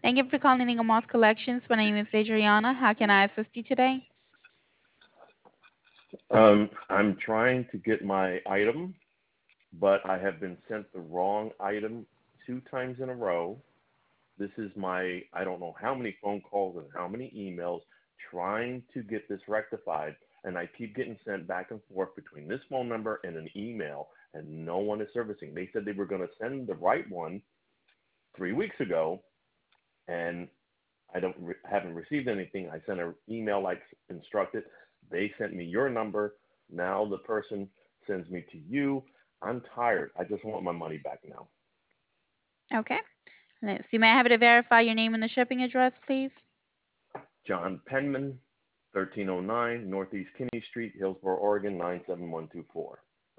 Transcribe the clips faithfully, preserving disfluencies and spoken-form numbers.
Thank you for calling Eagle Moss Collections. My name is Adriana. How can I assist you today? Um, I'm trying to get my item, but I have been sent the wrong item two times in a row. This is my, I don't know how many phone calls and how many emails trying to get this rectified, and I keep getting sent back and forth between this phone number and an email, and no one is servicing. They said they were going to send the right one three weeks ago, and I don't re- haven't received anything. I sent an email like instructed. They sent me your number. Now the person sends me to you. I'm tired. I just want my money back now. Okay. Let's see. May I have you to verify your name and the shipping address, please? John Penman, thirteen oh nine Northeast Kinney Street, Hillsboro, Oregon, nine seven one two four.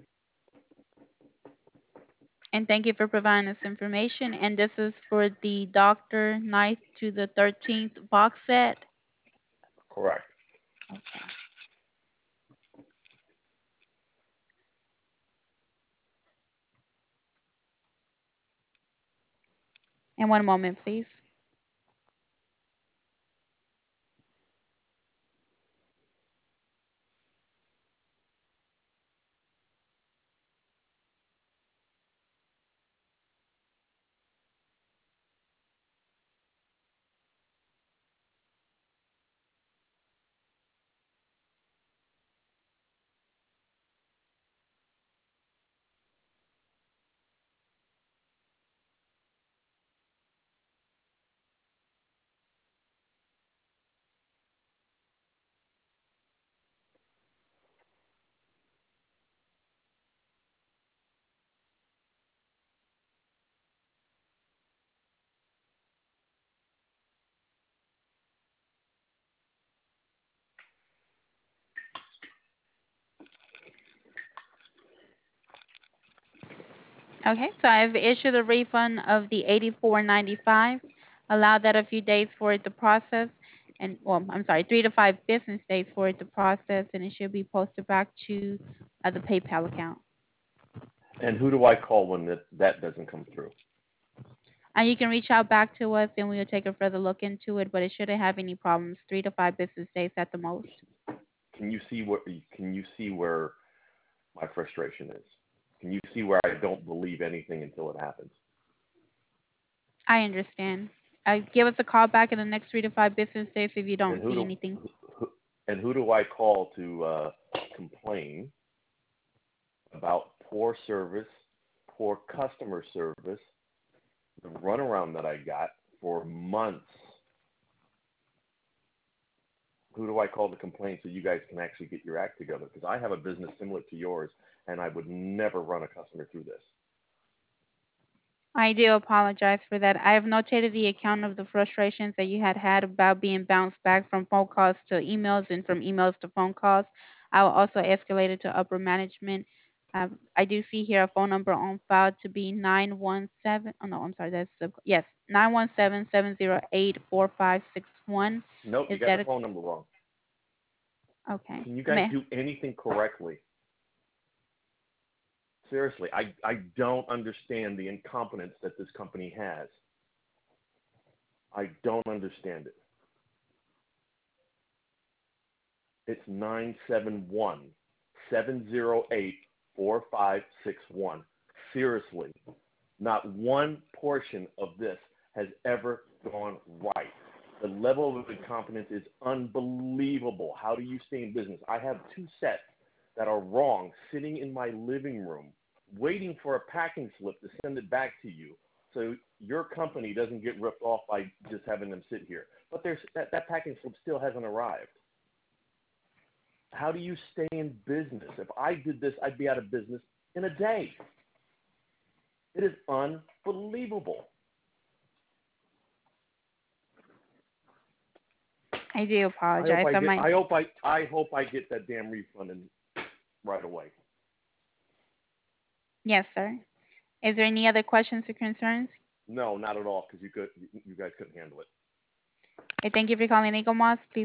And thank you for providing this information. And this is for the Doctor ninth to the thirteenth box set. Correct. Okay. And one moment, please. Okay, so I've issued a refund of the eighty-four ninety-five. Allow that a few days for it to process, and well, I'm sorry, three to five business days for it to process, and it should be posted back to uh, the PayPal account. And who do I call when that, that doesn't come through? And you can reach out back to us, and we will take a further look into it. But it shouldn't have any problems. Three to five business days at the most. Can you see what? Can you see where my frustration is? Can you see where I don't believe anything until it happens? I understand. Uh, give us a call back in the next three to five business days if you And don't who see do anything. who, and who do I call to uh, complain about poor service, poor customer service, the runaround that I got for months? Who do I call to complain so you guys can actually get your act together? Because I have a business similar to yours, and I would never run a customer through this. I do apologize for that. I have notated the account of the frustrations that you had had about being bounced back from phone calls to emails and from emails to phone calls. I will also escalate it to upper management. Um, I do see here a phone number on file to be nine one seven. Oh no, I'm sorry. That's the, yes, nine one seven, seven zero eight, four five six one. Nope, you Is got that the a, phone number wrong. okay? Can you guys May, do anything correctly? Seriously, I, I don't understand the incompetence that this company has. I don't understand it. It's nine seven one, seven zero eight, four five six one. Seriously, not one portion of this has ever gone right. The level of incompetence is unbelievable. How do you stay in business? I have two sets that are wrong sitting in my living room waiting for a packing slip to send it back to you so your company doesn't get ripped off by just having them sit here. But there's, that, that packing slip still hasn't arrived. How do you stay in business? If I did this, I'd be out of business in a day. It is unbelievable. I do I hope apologize. I I get. might. I hope I. I hope I get that damn refund in right away. Yes, sir. Is there any other questions or concerns? No, not at all, because you could. You guys couldn't handle it. I thank you for calling Eagle Moss. Please